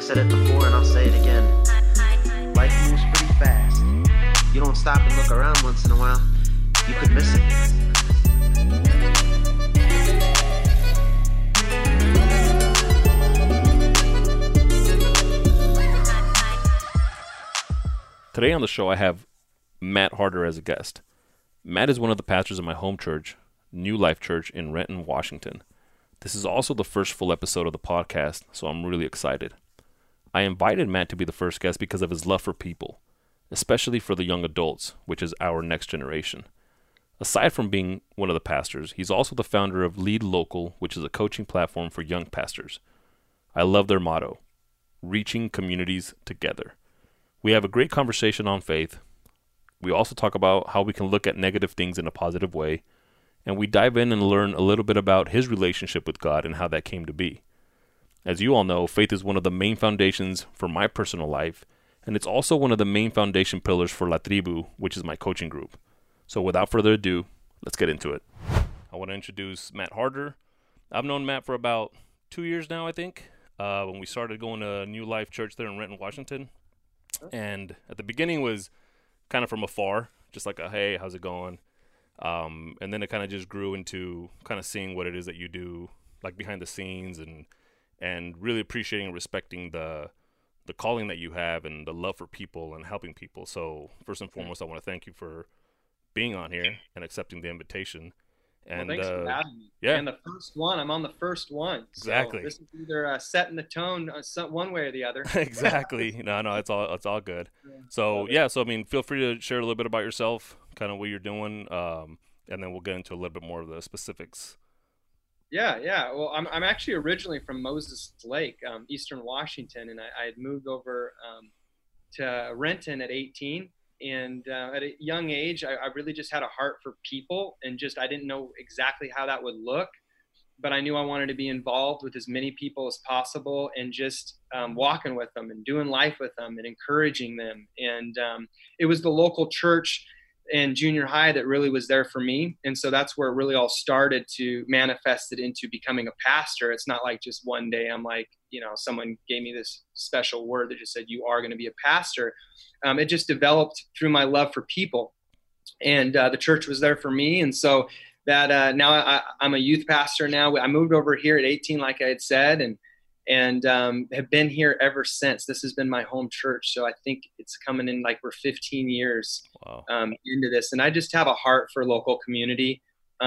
said it before and I'll say it again. Life moves pretty fast. You don't stop and look around once in a while, you could miss it. Today on the show, I have Matt Harder as a guest. Matt is one of the pastors of my home church, New Life Church in Renton, Washington. This is also the first full episode of the podcast, so I'm really excited. I invited Matt to be the first guest because of his love for people, especially for the young adults, which is our next generation. Aside from being one of the pastors, he's also the founder of Lead Local, which is a coaching platform for young pastors. I love their motto, reaching communities together. We have a great conversation on faith. We also talk about how we can look at negative things in a positive way, and we dive in and learn a little bit about his relationship with God and how that came to be. As you all know, faith is one of the main foundations for my personal life, and it's also one of the main foundation pillars for La Tribu, which is my coaching group. So without further ado, let's get into it. I want to introduce Matt Harder. I've known Matt for about 2 years now, I think, when we started going to New Life Church there in Renton, Washington. And at the beginning was kind of from afar, just like a, hey, how's it going? And then it kind of just grew into kind of seeing what it is that you do, like behind the scenes, and really appreciating and respecting the calling that you have and the love for people and helping people. So first and foremost, I want to thank you for being on here and accepting the invitation. And thanks for having me. Yeah. And the first one, I'm on the first one. Exactly. So this is either setting the tone one way or the other. Exactly. No, it's all good. So I mean, feel free to share a little bit about yourself, kind of what you're doing, and then we'll get into a little bit more of the specifics. Yeah. Well, I'm actually originally from Moses Lake, Eastern Washington, and I had moved over to Renton at 18. And at a young age, I really just had a heart for people, and I didn't know exactly how that would look, but I knew I wanted to be involved with as many people as possible, and just walking with them and doing life with them and encouraging them. And it was the local church and junior high that really was there for me. And so that's where it really all started to manifest it into becoming a pastor. It's not like just one day I'm like, someone gave me this special word that just said, you are going to be a pastor. It just developed through my love for people, and the church was there for me. And so that now I'm a youth pastor now. I moved over here at 18, like I had said, and have been here ever since. This has been my home church. So I think it's coming in like we're 15 years into this. And I just have a heart for local community.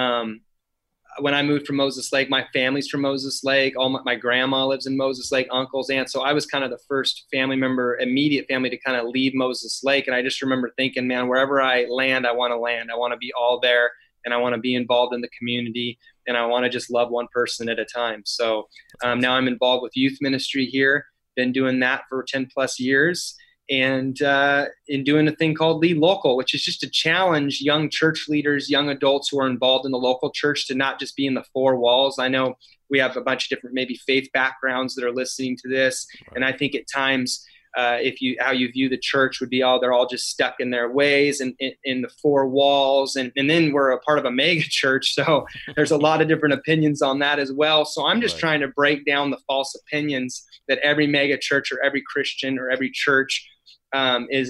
When I moved from Moses Lake, my family's from Moses Lake. My grandma lives in Moses Lake, uncles, aunts. So I was kind of the first immediate family to kind of leave Moses Lake. And I just remember thinking, man, wherever I land, I want to land. I want to be all there, and I want to be involved in the community, and I want to just love one person at a time. So now I'm involved with youth ministry here. Been doing that for 10 plus years. And in doing a thing called Lead Local, which is just to challenge young church leaders, young adults who are involved in the local church to not just be in the four walls. I know we have a bunch of different maybe faith backgrounds that are listening to this. Right. And I think at times how you view the church would be, they're all just stuck in their ways and in the four walls. And then we're a part of a mega church. So there's a lot of different opinions on that as well. So I'm just trying to break down the false opinions that every mega church or every Christian or every church is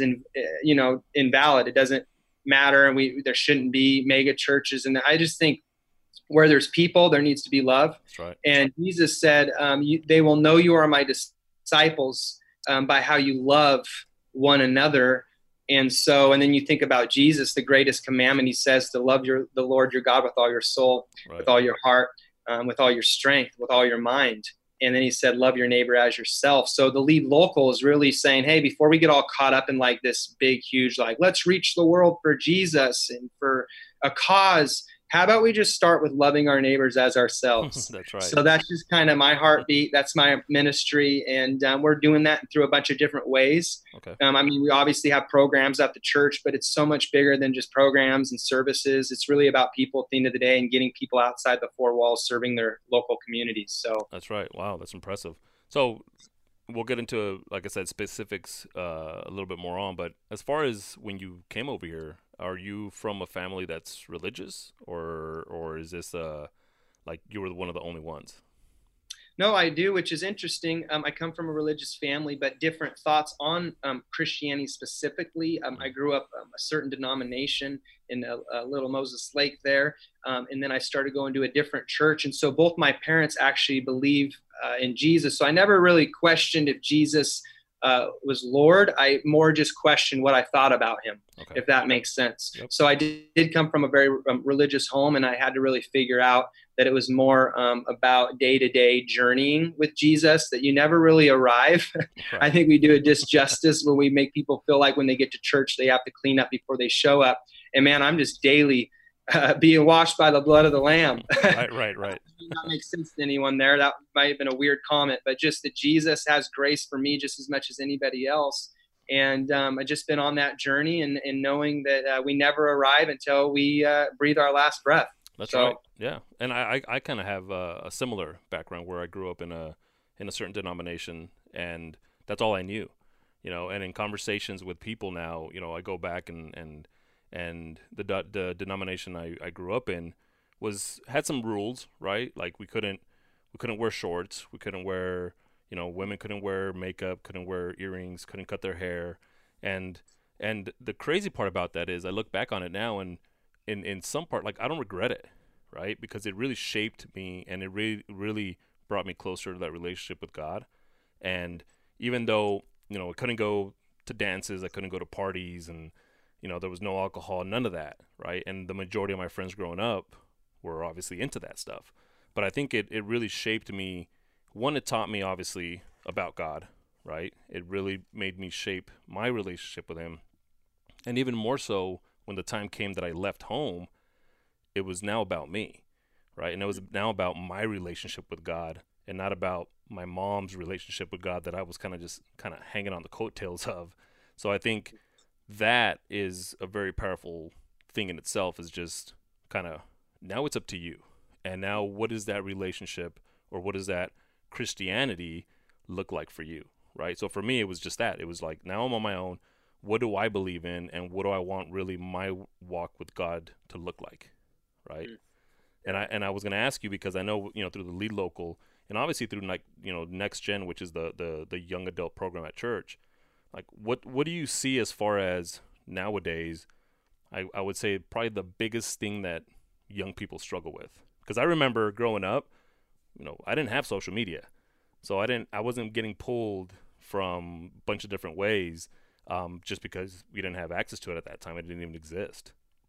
invalid. It doesn't matter. And there shouldn't be mega churches. And I just think where there's people, there needs to be love. That's right. And Jesus said, they will know you are my disciples by how you love one another. And then you think about Jesus, the greatest commandment, he says to love the Lord your God with all your soul, with all your heart, with all your strength, with all your mind. And then he said, love your neighbor as yourself. So the Lead Local is really saying, hey, before we get all caught up in like this big, huge, like, let's reach the world for Jesus and for a cause, how about we just start with loving our neighbors as ourselves? That's right. So that's just kind of my heartbeat. That's my ministry. And we're doing that through a bunch of different ways. Okay. We obviously have programs at the church, but it's so much bigger than just programs and services. It's really about people at the end of the day and getting people outside the four walls, serving their local communities. So that's right. Wow, that's impressive. So we'll get into, like I said, specifics a little bit more on. But as far as when you came over here, are you from a family that's religious, or is this like you were one of the only ones? No, I do, which is interesting. I come from a religious family, but different thoughts on Christianity specifically. I grew up a certain denomination in a Little Moses Lake there, and then I started going to a different church. And so both my parents actually believe in Jesus. So I never really questioned if Jesus was Lord. I more just questioned what I thought about him, if that makes sense. Yep. So I did come from a very religious home, and I had to really figure out that it was more about day-to-day journeying with Jesus, that you never really arrive. Right. I think we do a disjustice when we make people feel like when they get to church, they have to clean up before they show up. And man, I'm just daily being washed by the blood of the Lamb. Right. That not make sense to anyone there. That might have been a weird comment, but just that Jesus has grace for me just as much as anybody else. And I've just been on that journey and knowing that we never arrive until we breathe our last breath. That's right. Yeah. And I kind of have a similar background where I grew up in a certain denomination, and that's all I knew, and in conversations with people now, I go back and the denomination I grew up in had some rules, right? Like we couldn't wear shorts. We couldn't wear, women couldn't wear makeup, couldn't wear earrings, couldn't cut their hair. And the crazy part about that is I look back on it now, and in some part, like, I don't regret it, right? Because it really shaped me, and it really brought me closer to that relationship with God. And even though, I couldn't go to dances, I couldn't go to parties, and, there was no alcohol, none of that, right? And the majority of my friends growing up were obviously into that stuff. But I think it really shaped me. One, it taught me, obviously, about God, right? It really made me shape my relationship with him. And even more so, when the time came that I left home, it was now about me, right? And it was now about my relationship with God, and not about my mom's relationship with God that I was kind of hanging on the coattails of. So I think that is a very powerful thing in itself, is just kind of, now it's up to you. And now what is that relationship, or what does that Christianity look like for you, right? So for me, it was just that. It was like, now I'm on my own. What do I believe in, and what do I want really my walk with God to look like, right? And I was going to ask you, because I know, through the Lead Local, and obviously through, like, Next Gen, which is the young adult program at church, like, what do you see as far as nowadays? I would say probably the biggest thing that young people struggle with, because I remember growing up, I didn't have social media, so I wasn't getting pulled from a bunch of different ways. Just because we didn't have access to it at that time. It didn't even exist.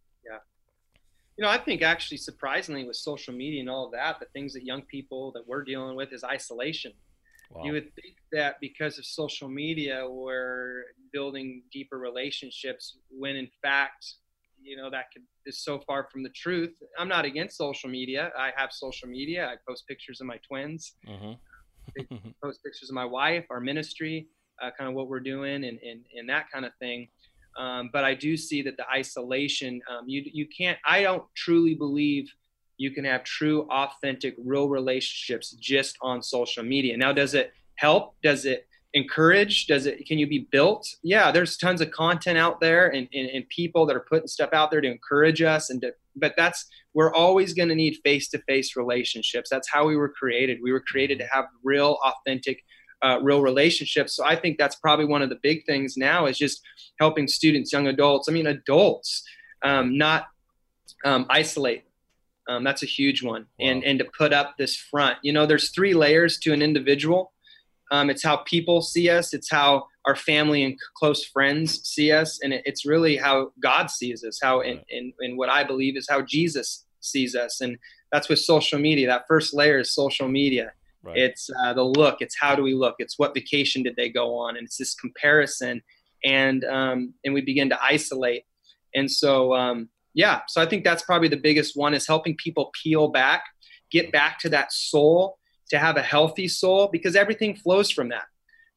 Yeah. I think actually, surprisingly, with social media and all of that, the things that young people that we're dealing with is isolation. Wow. You would think that because of social media, we're building deeper relationships, when in fact, that is so far from the truth. I'm not against social media. I have social media. I post pictures of my twins, post pictures of my wife, our ministry, kind of what we're doing and that kind of thing. But I do see that the isolation, you can't, I don't truly believe you can have true, authentic, real relationships just on social media. Now, does it help? Does it encourage? Can you be built? Yeah, there's tons of content out there and people that are putting stuff out there to encourage us. But we're always going to need face-to-face relationships. That's how we were created. We were created to have real, authentic, real relationships. So I think that's probably one of the big things now, is just helping students, young adults, adults, not isolate. That's a huge one. Wow. And to put up this front, there's 3 layers to an individual. It's how people see us. It's how our family and close friends see us. And it's really how God sees us, and what I believe is how Jesus sees us. And that's with social media. That first layer is social media. Right. It's the look. It's how do we look? It's what vacation did they go on? And it's this comparison, and we begin to isolate. And so, so I think that's probably the biggest one, is helping people peel back, get back to that soul, to have a healthy soul, because everything flows from that.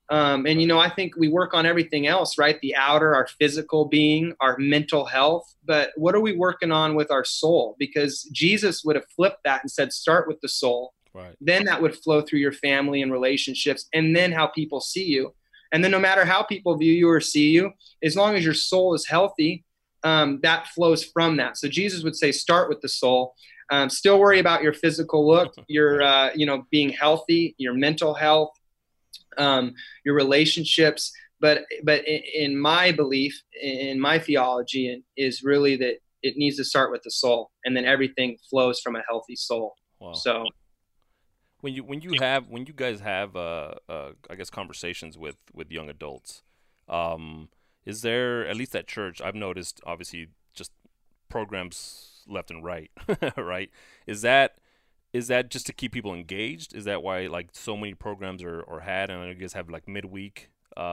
I think we work on everything else, right? The outer, our physical being, our mental health. But what are we working on with our soul? Because Jesus would have flipped that and said, start with the soul. Right. Then that would flow through your family and relationships, and then how people see you. And then no matter how people view you or see you, as long as your soul is healthy, that flows from that. So Jesus would say, start with the soul. Still worry about your physical look, your, being healthy, your mental health, your relationships. But in my belief, in my theology, is really that it needs to start with the soul, and then everything flows from a healthy soul. Wow. So when you guys have I guess conversations with young adults, is there, at least at church, I've noticed obviously just programs left and right, right? Is that just to keep people engaged? Is that why like so many programs are had? And I know you guys have like midweek,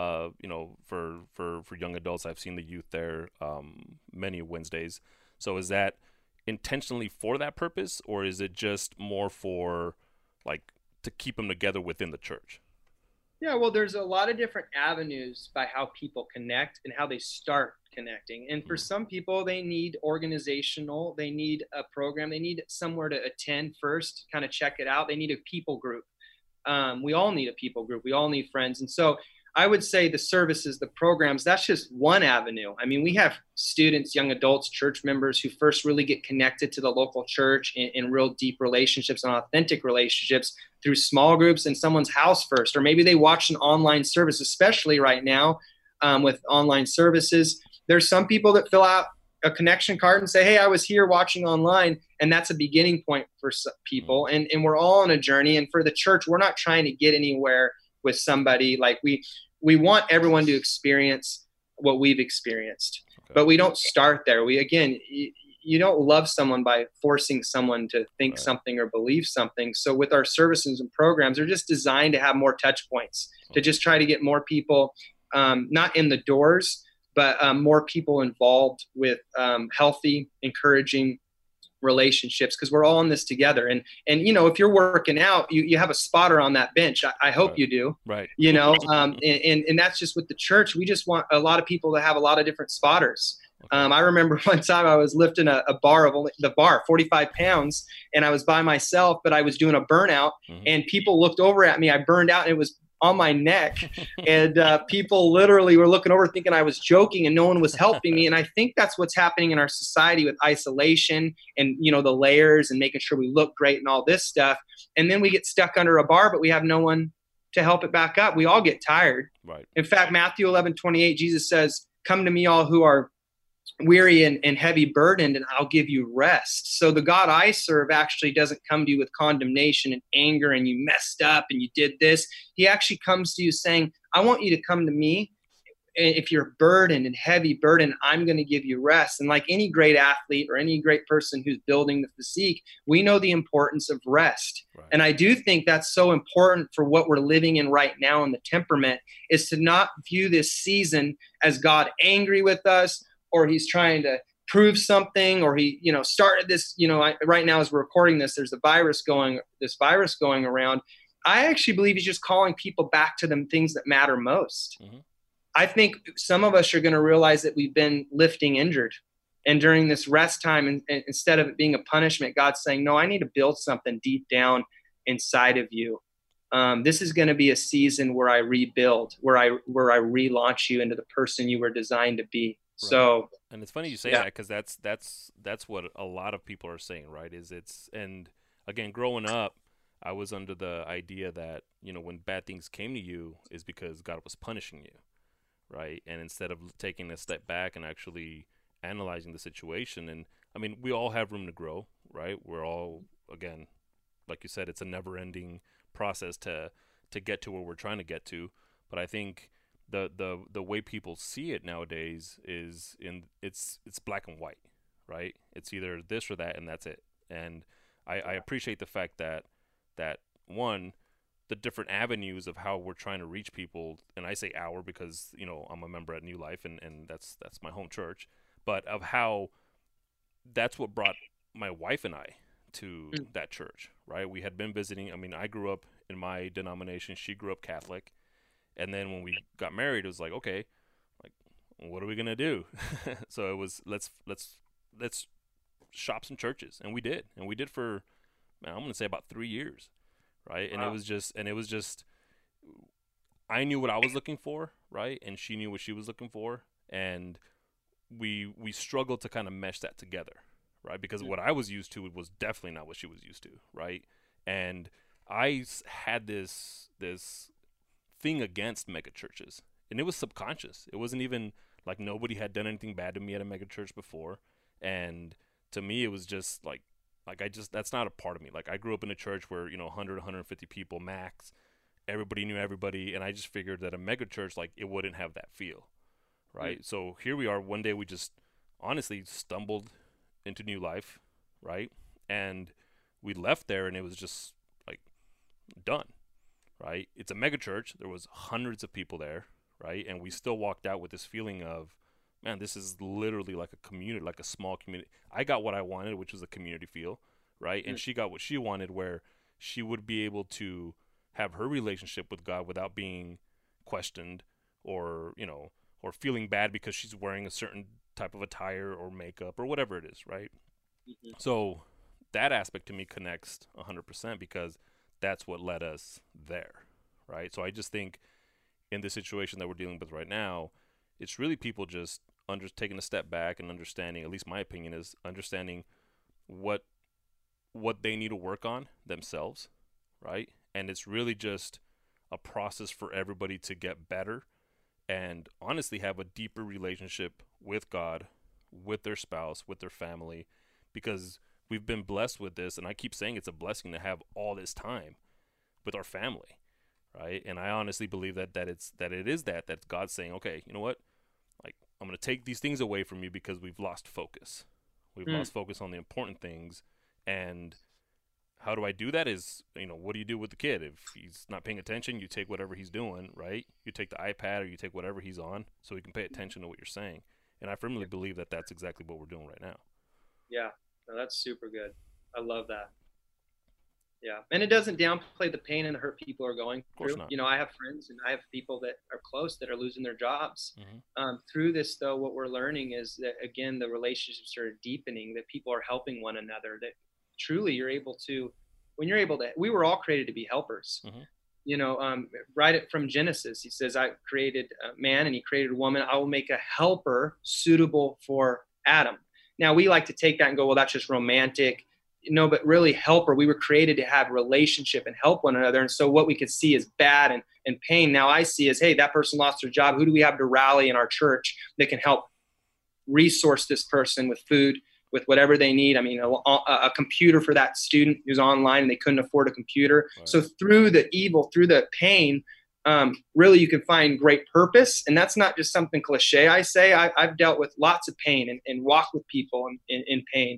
for young adults. I've seen the youth there many Wednesdays. So is that intentionally for that purpose, or is it just more for like to keep them together within the church? Yeah, well, there's a lot of different avenues by how people connect and how they start connecting. And for some people, they need they need a program, they need somewhere to attend first, kind of check it out. They need a people group. We all need a people group. We all need friends. And so I would say the services, the programs, that's just one avenue. I mean, we have students, young adults, church members who first really get connected to the local church in real deep relationships and authentic relationships through small groups in someone's house first, or maybe they watch an online service, especially right now with online services. There's some people that fill out a connection card and say, hey, I was here watching online. And that's a beginning point for some people. And we're all on a journey. And for the church, we're not trying to get anywhere with somebody. Like we want everyone to experience what we've experienced, but we don't start there. You don't love someone by forcing someone to think something or believe something. So with our services and programs, they're just designed to have more touch points, to just try to get more people, not in the doors, but more people involved with healthy, encouraging relationships, because we're all in this together. And if you're working out, you have a spotter on that bench. I hope you do. Right. And that's just with the church. We just want a lot of people to have a lot of different spotters. I remember one time I was lifting a bar 45 pounds, and I was by myself, but I was doing a burnout, and people looked over at me. I burned out, and it was on my neck, and people literally were looking over thinking I was joking, and no one was helping me. And I think that's what's happening in our society with isolation and the layers and making sure we look great and all this stuff. And then we get stuck under a bar, but we have no one to help it back up. We all get tired. Right. In fact, Matthew 11:28, Jesus says, "Come to me, all who are weary and heavy burdened, and I'll give you rest." So the God I serve actually doesn't come to you with condemnation and anger and you messed up and you did this. He actually comes to you saying, I want you to come to me. If you're burdened and heavy burden, I'm going to give you rest. And like any great athlete or any great person who's building the physique, we know the importance of rest. Right. And I do think that's so important for what we're living in right now in the temperament, is to not view this season as God angry with us, or he's trying to prove something, or he, started this, right now as we're recording this, there's this virus going around. I actually believe he's just calling people back to the things that matter most. Mm-hmm. I think some of us are going to realize that we've been lifting injured. And during this rest time, and instead of it being a punishment, God's saying, no, I need to build something deep down inside of you. This is going to be a season where I rebuild, where I relaunch you into the person you were designed to be. Right. So, and it's funny you say that, because that's what a lot of people are saying, right? And again, growing up, I was under the idea that, when bad things came to you is because God was punishing you, right? And instead of taking a step back and actually analyzing the situation, and I mean, we all have room to grow, right? We're all, again, like you said, it's a never-ending process to get to where we're trying to get to. But I think the way people see it nowadays is it's black and white, right? It's either this or that, and that's it. And I appreciate the fact that one, the different avenues of how we're trying to reach people, and I say our because I'm a member at New Life, and that's my home church, but of how that's what brought my wife and I to that church, right? We had been visiting. I mean, I grew up in my denomination. She grew up Catholic. And then when we got married, it was like, okay, like, what are we going to do? So it was, let's shop some churches. And we did. And we did for, I'm going to say about 3 years, right? And wow. it was just, I knew what I was looking for, right? And she knew what she was looking for. And we struggled to kind of mesh that together, right? Because what I was used to was definitely not what she was used to, right? And had this thing against mega churches, and it was subconscious. It wasn't even like nobody had done anything bad to me at a mega church before, and to me it was just like that's not a part of me. Like I grew up in a church where 100 150 people max, everybody knew everybody, and I just figured that a mega church, like, it wouldn't have that feel, right? So here we are, one day we just honestly stumbled into New Life, right? And we left there and it was just like done, right? It's a mega church. There was hundreds of people there, right? And we still walked out with this feeling of, man, this is literally like a community, like a small community. I got what I wanted, which was a community feel, right? And she got what she wanted, where she would be able to have her relationship with God without being questioned or feeling bad because she's wearing a certain type of attire or makeup or whatever it is, right? So that aspect to me connects 100% because that's what led us there, right? So I just think in the situation that we're dealing with right now, it's really people just taking a step back and understanding, at least my opinion is understanding what they need to work on themselves, right? And it's really just a process for everybody to get better and honestly have a deeper relationship with God, with their spouse, with their family, because we've been blessed with this, and I keep saying it's a blessing to have all this time with our family, right? And I honestly believe that that's God's saying, okay, you know what? Like, I'm going to take these things away from you because we've lost focus. We've lost focus on the important things. And how do I do that is, what do you do with the kid? If he's not paying attention, you take whatever he's doing, right? You take the iPad or you take whatever he's on so he can pay attention to what you're saying. And I firmly believe that that's exactly what we're doing right now. Yeah, no, that's super good. I love that. Yeah, and it doesn't downplay the pain and the hurt people are going through. Of course not. I have friends and I have people that are close that are losing their jobs. Through this, though, what we're learning is that, again, the relationships are deepening, that people are helping one another, that truly you're able to, we were all created to be helpers. Right from Genesis, he says, I created a man and he created a woman. I will make a helper suitable for Adam. Now, we like to take that and go, well, that's just romantic. No, but really helper. We were created to have relationship and help one another. And so what we could see as bad and pain, now I see as, hey, that person lost their job. Who do we have to rally in our church that can help resource this person with food, with whatever they need? I mean, a computer for that student who's online and they couldn't afford a computer. Right. So through the evil, through the pain, really you can find great purpose. And that's not just something cliche. I say I've dealt with lots of pain and walked with people in pain.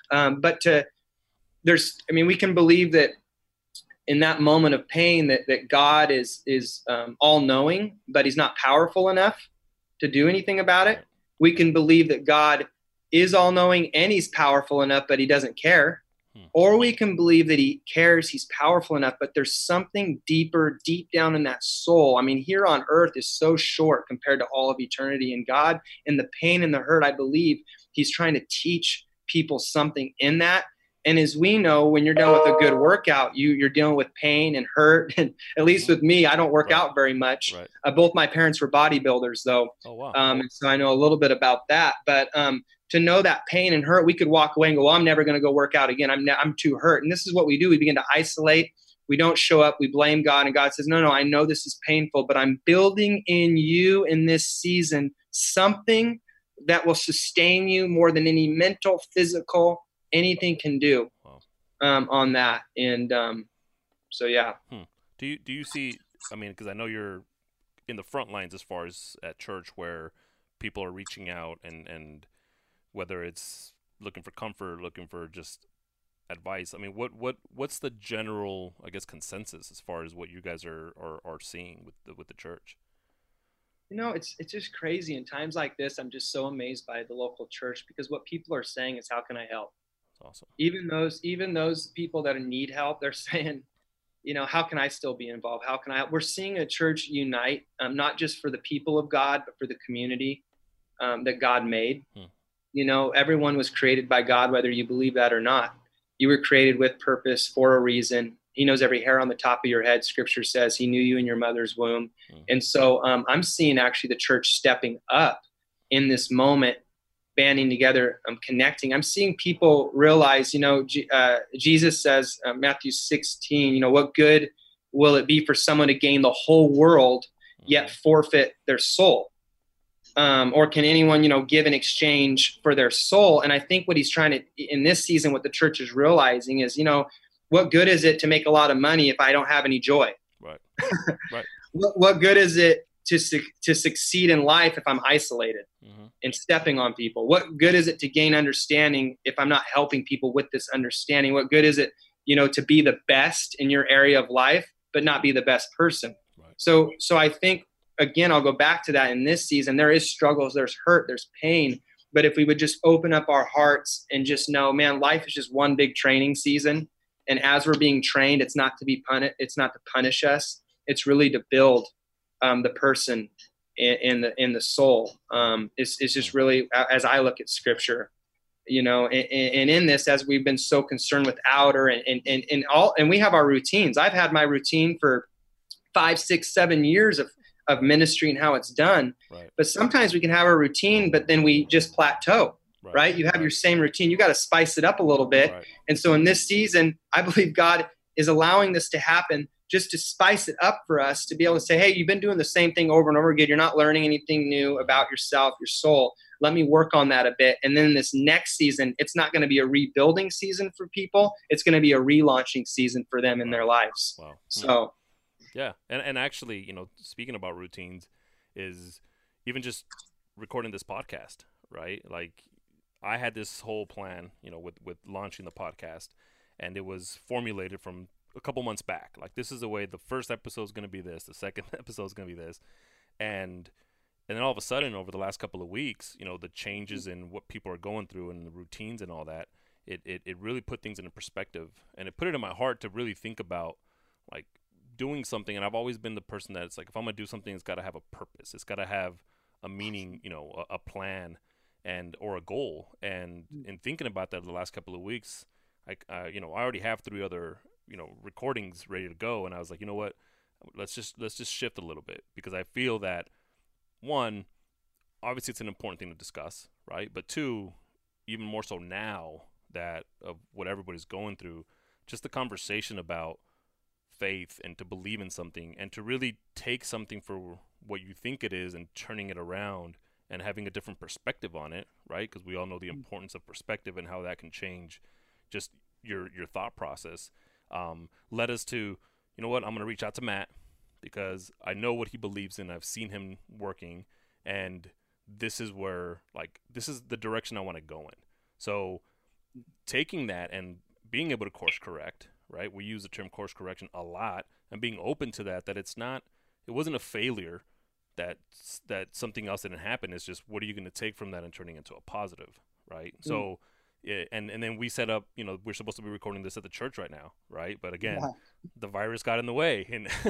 We can believe that in that moment of pain that God is all knowing, but he's not powerful enough to do anything about it. We can believe that God is all knowing and he's powerful enough, but he doesn't care. Or we can believe that he cares, he's powerful enough, but there's something deeper, deep down in that soul. I mean, here on earth is so short compared to all of eternity. And God, in the pain and the hurt, I believe he's trying to teach people something in that. And as we know, when you're done with a good workout, you're dealing with pain and hurt. And at least with me, I don't work out very much. Right. Both my parents were bodybuilders, though. Oh, wow. And so I know a little bit about that. But to know that pain and hurt, we could walk away and go, well, I'm never going to go work out again. I'm too hurt. And this is what we do. We begin to isolate. We don't show up. We blame God. And God says, no, I know this is painful, but I'm building in you in this season something that will sustain you more than any mental, physical, anything can do. On that. And so, yeah. Do you see, I mean, because I know you're in the front lines as far as at church where people are reaching out and whether it's looking for comfort, looking for just advice. I mean, what's the general, I guess, consensus as far as what you guys are seeing with the church? It's just crazy. In times like this, I'm just so amazed by the local church because what people are saying is, how can I help? Awesome. Even those people that need help, they're saying, how can I still be involved? How can I help? We're seeing a church unite, not just for the people of God, but for the community that God made. Everyone was created by God, whether you believe that or not. You were created with purpose for a reason. He knows every hair on the top of your head. Scripture says he knew you in your mother's womb. And so I'm seeing actually the church stepping up in this moment banding together, connecting. I'm seeing people realize, Jesus says, Matthew 16, what good will it be for someone to gain the whole world yet forfeit their soul? Or can anyone, give in exchange for their soul? And I think what he's trying to, in this season, what the church is realizing is, what good is it to make a lot of money if I don't have any joy? Right. Right. What good is it to succeed in life if I'm isolated and stepping on people? What good is it to gain understanding if I'm not helping people with this understanding? What good is it, to be the best in your area of life, but not be the best person? Right. So I think, again, I'll go back to that in this season. There is struggles, there's hurt, there's pain. But if we would just open up our hearts and just know, man, life is just one big training season. And as we're being trained, it's not to be it's not to punish us. It's really to build the person in the soul. It's just really, as I look at Scripture, and in this, as we've been so concerned with outer and we have our routines. I've had my routine for 5, 6, 7 years of ministry and how it's done. Right. But sometimes we can have a routine, but then we just plateau. Right? You have your same routine. You got to spice it up a little bit. Right. And so in this season, I believe God is allowing this to happen just to spice it up for us, to be able to say, hey, you've been doing the same thing over and over again. You're not learning anything new about yourself, your soul. Let me work on that a bit. And then this next season, it's not going to be a rebuilding season for people. It's going to be a relaunching season for them in their lives. Wow. So, yeah. And actually, speaking about routines, is even just recording this podcast, right? Like, I had this whole plan, with launching the podcast, and it was formulated from a couple months back. Like, this is the way the first episode is going to be this, the second episode is going to be this. And then all of a sudden, over the last couple of weeks, the changes in what people are going through and the routines and all that, it really put things into perspective. And it put it in my heart to really think about, like, doing something. And I've always been the person that it's like, if I'm going to do something, it's got to have a purpose. It's got to have a meaning, a plan or a goal. And in thinking about that the last couple of weeks, I already have 3 other, recordings ready to go. And I was like, you know what, let's just shift a little bit, because I feel that, one, obviously it's an important thing to discuss, right? But 2, even more so now that of what everybody's going through, just the conversation about faith and to believe in something and to really take something for what you think it is and turning it around and having a different perspective on it, right? Because we all know the importance of perspective and how that can change just your thought process. Led us to, you know what, I'm going to reach out to Matt, because I know what he believes in. I've seen him working, and this is the direction I want to go in. So taking that and being able to course correct, right? We use the term course correction a lot, and being open to that it wasn't a failure, that something else didn't happen. It's just, what are you going to take from that and turning into a positive, right? So, and then we set up, we're supposed to be recording this at the church right now, right? But again, the virus got in the way,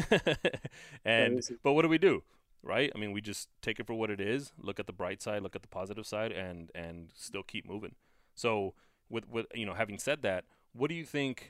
but what do? Right? I mean, we just take it for what it is, look at the bright side, look at the positive side, and still keep moving. So with having said that, what do you think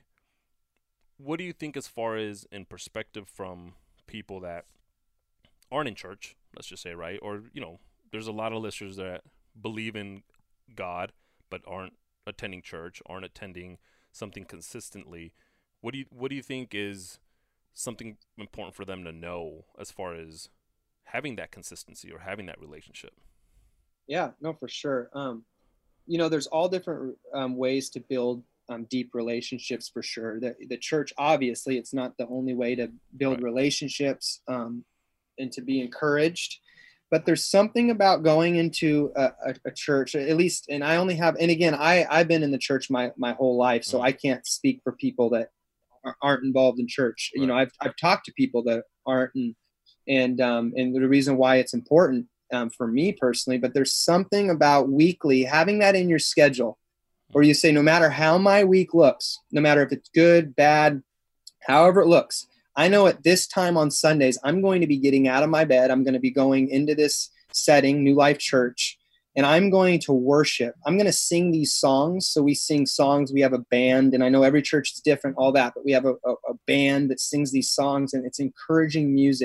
as far as in perspective from people that aren't in church, let's just say, right? Or, there's a lot of listeners that believe in God but aren't attending church, aren't attending something consistently. What do you think is something important for them to know as far as having that consistency or having that relationship? Yeah, no, for sure. There's all different ways to build deep relationships, for sure. The church, obviously, it's not the only way to build relationships and to be encouraged. But there's something about going into a church, at least, and I've been in the church my whole life, so I can't speak for people that aren't involved in church. Right. I've talked to people that aren't, and the reason why it's important for me personally. But there's something about weekly having that in your schedule, where you say, no matter how my week looks, no matter if it's good, bad, however it looks, I know at this time on Sundays, I'm going to be getting out of my bed. I'm going to be going into this setting, New Life Church, and I'm going to worship. I'm going to sing these songs. So we sing songs. We have a band, and I know every church is different, all that, but we have a band that sings these songs, and it's encouraging music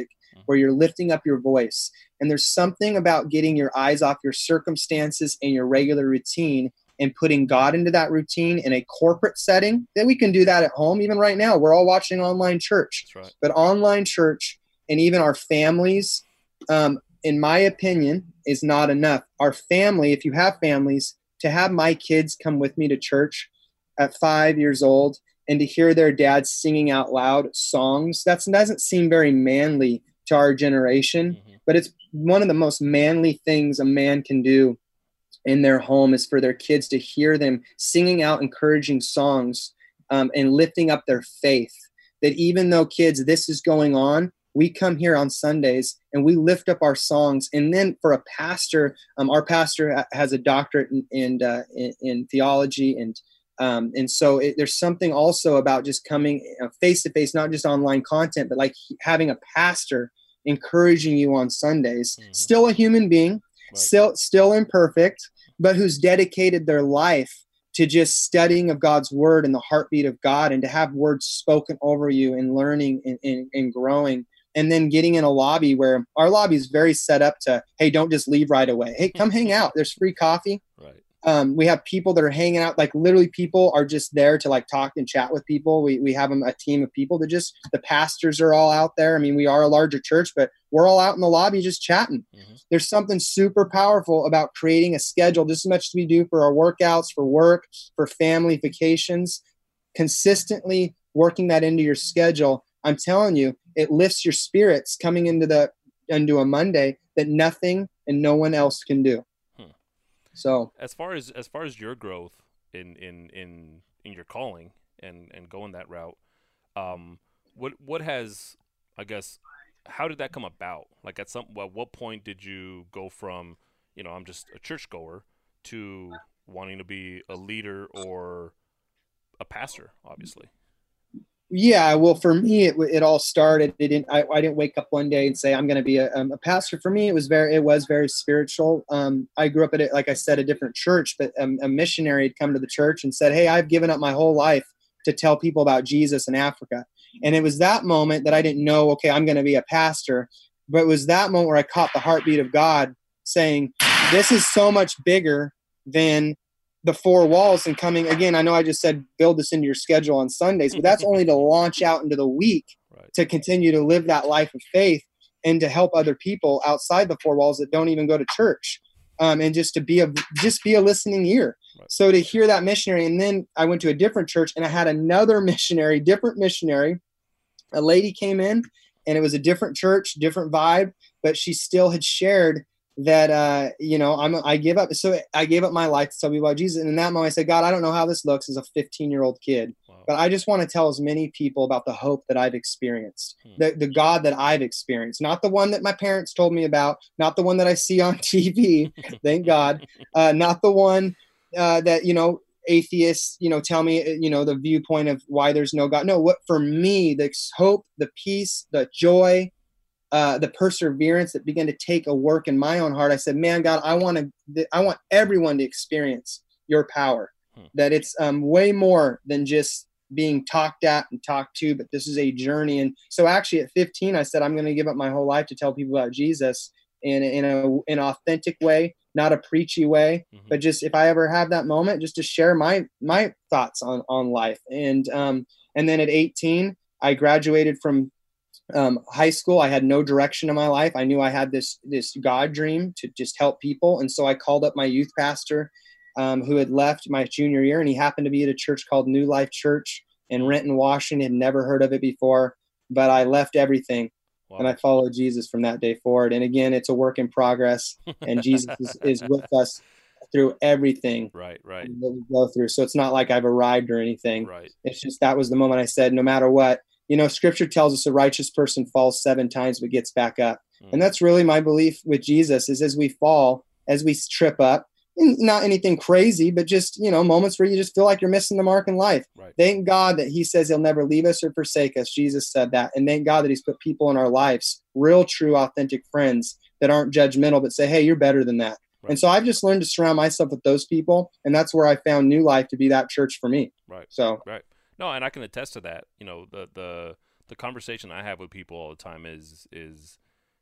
where you're lifting up your voice. And there's something about getting your eyes off your circumstances and your regular routine and putting God into that routine in a corporate setting. Then we can do that at home. Even right now, we're all watching online church. That's right. But online church and even our families, in my opinion, is not enough. Our family, if you have families, to have my kids come with me to church at 5 years old and to hear their dad singing out loud songs, that doesn't seem very manly to our generation, but it's one of the most manly things a man can do in their home is for their kids to hear them singing out encouraging songs and lifting up their faith. That even though, kids, this is going on, we come here on Sundays and we lift up our songs. And then for a pastor, our pastor has a doctorate in theology, and so there's something also about just coming face to face, not just online content, but like having a pastor encouraging you on Sundays. Still a human being, still imperfect, but who's dedicated their life to just studying of God's word and the heartbeat of God, and to have words spoken over you and learning and growing. And then getting in a lobby where our lobby is very set up to, hey, don't just leave right away. Hey, come hang out. There's free coffee. Right. We have people that are hanging out, like literally people are just there to like talk and chat with people. We have a team of people that just, the pastors are all out there. I mean, we are a larger church, but we're all out in the lobby just chatting. There's something super powerful about creating a schedule, just as much as we do for our workouts, for work, for family vacations, consistently working that into your schedule. I'm telling you, it lifts your spirits coming into a Monday that nothing and no one else can do. So as far as your growth in your calling and going that route, what has, I guess, how did that come about? Like at what point did you go from, I'm just a churchgoer to wanting to be a leader or a pastor, obviously? Yeah, well, for me, it all started. I didn't wake up one day and say I'm going to be a pastor. For me, it was very spiritual. I grew up at, like I said, a different church, but a missionary had come to the church and said, "Hey, I've given up my whole life to tell people about Jesus in Africa." And it was that moment that I didn't know, okay, I'm going to be a pastor. But it was that moment where I caught the heartbeat of God saying, "This is so much bigger than the four walls." And coming again, I know I just said build this into your schedule on Sundays, but that's only to launch out into the week, right, to continue to live that life of faith and to help other people outside the four walls that don't even go to church, and just to be a listening ear. Right. So to hear that missionary, and then I went to a different church and I had another missionary, different missionary. A lady came in and it was a different church, different vibe, but she still had shared that, I give up. So I gave up my life to tell people about Jesus. And in that moment I said, "God, I don't know how this looks as a 15-year-old kid, but I just want to tell as many people about the hope that I've experienced, the God that I've experienced, not the one that my parents told me about, not the one that I see on TV, thank God, not the one that, atheists, tell me, the viewpoint of why there's no God. No, what for me, the hope, the peace, the joy, the perseverance that began to take a work in my own heart. I said, man, God, I want everyone to experience your power, that it's way more than just being talked at and talked to, but this is a journey. And so actually at 15, I said, I'm going to give up my whole life to tell people about Jesus in an authentic way, not a preachy way, but just if I ever have that moment, just to share my thoughts on life. And then at 18, I graduated from high school. I had no direction in my life. I knew I had this God dream to just help people. And so I called up my youth pastor, who had left my junior year, and he happened to be at a church called New Life Church in Renton, Washington. Had never heard of it before, but I left everything. Wow. And I followed Jesus from that day forward. And again, it's a work in progress, and Jesus is with us through everything right that we go through. So it's not like I've arrived or anything. Right. It's just, that was the moment I said, no matter what, scripture tells us a righteous person falls 7 times, but gets back up. And that's really my belief with Jesus, is as we fall, as we trip up, not anything crazy, but just, moments where you just feel like you're missing the mark in life. Right. Thank God that he says he'll never leave us or forsake us. Jesus said that. And thank God that he's put people in our lives, real, true, authentic friends that aren't judgmental, but say, hey, you're better than that. Right. And so I've just learned to surround myself with those people. And that's where I found New Life to be that church for me. Right. So, right. No, and I can attest to that. The conversation I have with people all the time is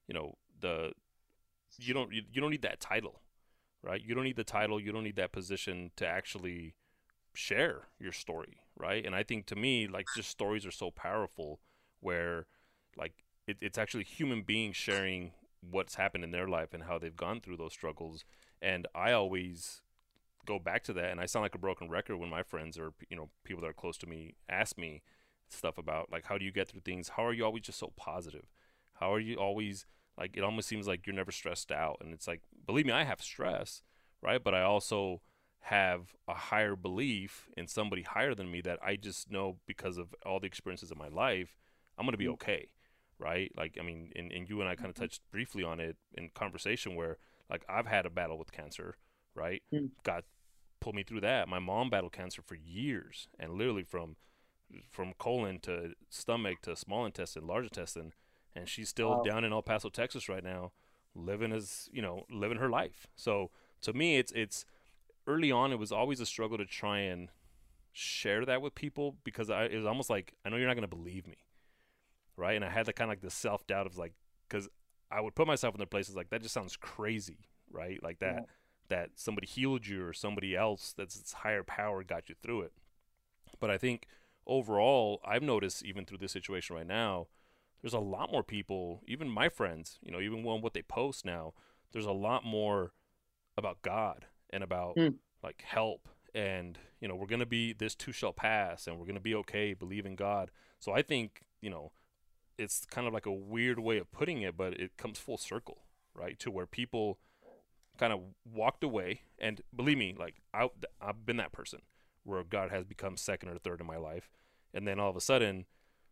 you don't need that title, right? You don't need the title. You don't need that position to actually share your story, right? And I think, to me, like, just stories are so powerful, where like it's actually human beings sharing what's happened in their life and how they've gone through those struggles. And I always go back to that, and I sound like a broken record when my friends or people that are close to me ask me stuff about, like, how do you get through things? How are you always just so positive? How are you always, like, it almost seems like you're never stressed out? And it's like, believe me, I have stress, right? But I also have a higher belief in somebody higher than me, that I just know, because of all the experiences of my life, I'm going to be okay, right? Like, I mean, and you and I kind of touched briefly on it in conversation, where, like, I've had a battle with cancer, right? God pulled me through that. My mom battled cancer for years, and literally from colon to stomach to small intestine, large intestine, and she's still down in El Paso, Texas right now, living her life. So to me, it's early on, it was always a struggle to try and share that with people, because it was almost like, I know you're not going to believe me, right? And I had the kind of like the self-doubt of, like, because I would put myself in their places, like, that just sounds crazy, right? Like that somebody healed you, or somebody else that's its higher power got you through it. But I think overall, I've noticed, even through this situation right now, there's a lot more people, even my friends, even what they post now, there's a lot more about God and about like help, and we're going to be, this too shall pass, and we're going to be okay, believe in God. So I think, it's kind of like a weird way of putting it, but it comes full circle, right? To where people kind of walked away, and believe me, like, I've been that person where God has become second or third in my life, and then all of a sudden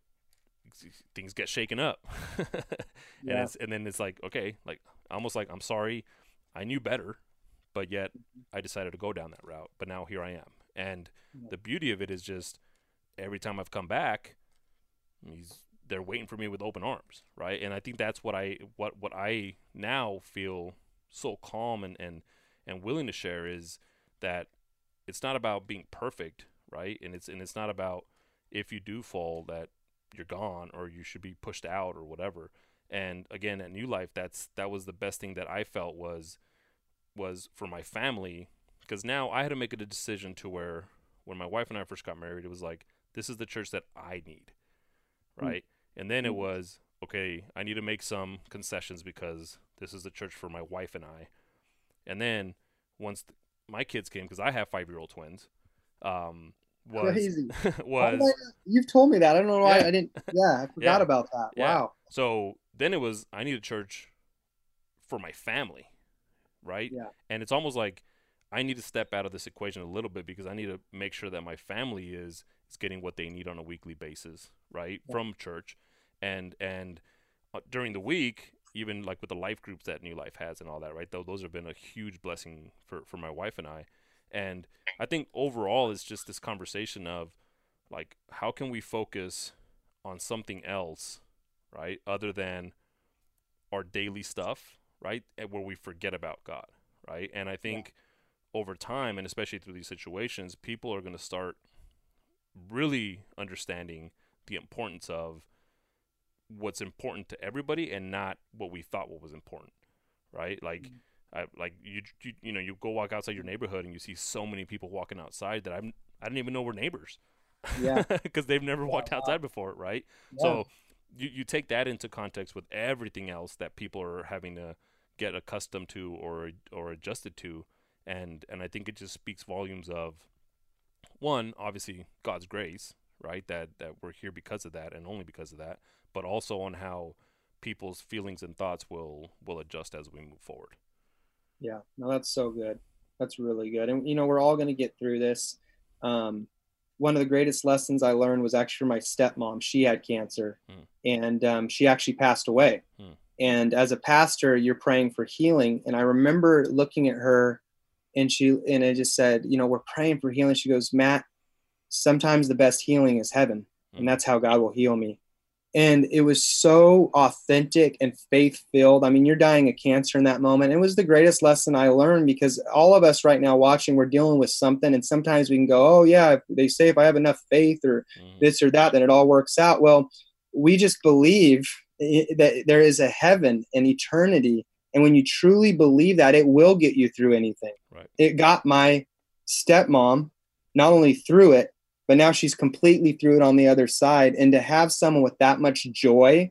things get shaken up. And then it's like, okay, like, almost like, I'm sorry, I knew better, but yet I decided to go down that route, but now here I am. And the beauty of it is just, every time I've come back, they're waiting for me with open arms, right? And I think that's what I now feel so calm and willing to share, is that it's not about being perfect, right? And it's not about, if you do fall, that you're gone, or you should be pushed out, or whatever. And again, at New Life, that was the best thing that I felt was for my family, because now I had to make a decision to where, when my wife and I first got married, it was like, this is the church that I need, right? And then it was, okay, I need to make some concessions, because this is the church for my wife and I. And then once my kids came, because I have 5-year-old twins, crazy. You've told me that. I don't know why I didn't. Yeah, I forgot about that. Yeah. Wow. So then it was, I need a church for my family, right? Yeah. And it's almost like I need to step out of this equation a little bit, because I need to make sure that my family is getting what they need on a weekly basis, right? Yeah. From church. And during the week, even like with the life groups that New Life has and all that, right? Those have been a huge blessing for my wife and I. And I think overall, it's just this conversation of, like, how can we focus on something else, right? Other than our daily stuff, right? And where we forget about God, right? And I think over time, and especially through these situations, people are going to start really understanding the importance of what's important to everybody, and not what we thought what was important, right? Like, you go walk outside your neighborhood, and you see so many people walking outside that I didn't even know were neighbors, because they've never walked outside before, right? Yeah. So you take that into context with everything else that people are having to get accustomed to or adjusted to, and I think it just speaks volumes of, one, obviously God's grace, right? That we're here because of that, and only because of that, but also on how people's feelings and thoughts will adjust as we move forward. Yeah, no, that's so good. That's really good. And, we're all going to get through this. One of the greatest lessons I learned was actually from my stepmom. She had cancer, and she actually passed away. And as a pastor, you're praying for healing. And I remember looking at her, and I just said, we're praying for healing. She goes, Matt, sometimes the best healing is heaven, and that's how God will heal me. And it was so authentic and faith-filled. I mean, you're dying of cancer in that moment. It was the greatest lesson I learned, because all of us right now watching, we're dealing with something. And sometimes we can go, oh, yeah, they say if I have enough faith or this or that, then it all works out. Well, we just believe that there is a heaven and eternity. And when you truly believe that, it will get you through anything. Right. It got my stepmom not only through it, but now she's completely through it on the other side. And to have someone with that much joy,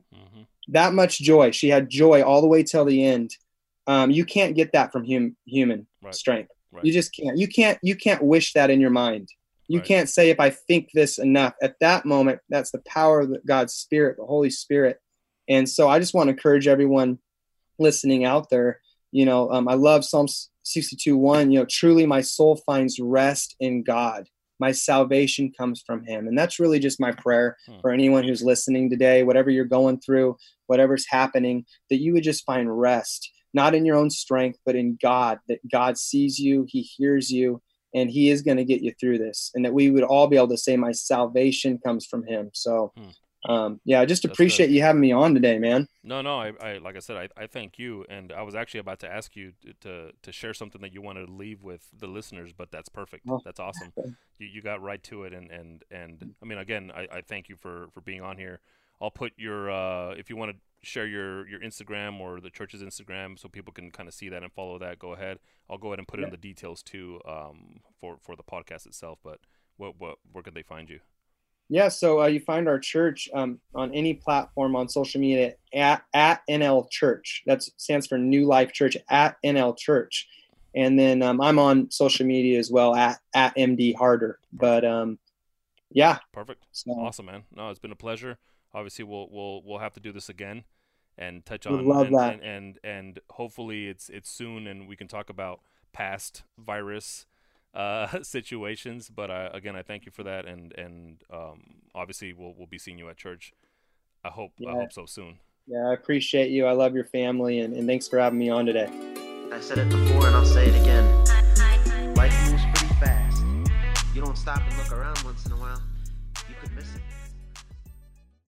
she had joy all the way till the end. You can't get that from human strength. Right. You just can't. You can't wish that in your mind. You can't say, if I think this enough. At that moment, that's the power of God's Spirit, the Holy Spirit. And so I just want to encourage everyone listening out there. I love Psalms 62:1. Truly my soul finds rest in God. My salvation comes from him. And that's really just my prayer for anyone who's listening today, whatever you're going through, whatever's happening, that you would just find rest, not in your own strength, but in God, that God sees you, he hears you, and he is going to get you through this. And that we would all be able to say, my salvation comes from him. So, I just appreciate you having me on today, man. No, I like I said, I thank you. And I was actually about to ask you to share something that you wanted to leave with the listeners, but that's perfect. Oh. That's awesome. You got right to it. And I mean, again, I thank you for being on here. I'll put your, if you want to share your Instagram or the church's Instagram so people can kind of see that and follow that, go ahead. I'll go ahead and put it in the details too, for the podcast itself. But where could they find you? Yeah, so you find our church on any platform on social media at NL Church. That stands for New Life Church, at NL Church. And then I'm on social media as well at MD Harder. But yeah. Perfect. So, awesome, man. No, it's been a pleasure. Obviously, we'll have to do this again and touch on that. And hopefully it's soon and we can talk about past virus situations, but again, I thank you for that, and obviously we'll be seeing you at church. I hope so soon. Yeah, I appreciate you. I love your family, and thanks for having me on today. I said it before, and I'll say it again. Life moves pretty fast. You don't stop and look around once in a while, you could miss it.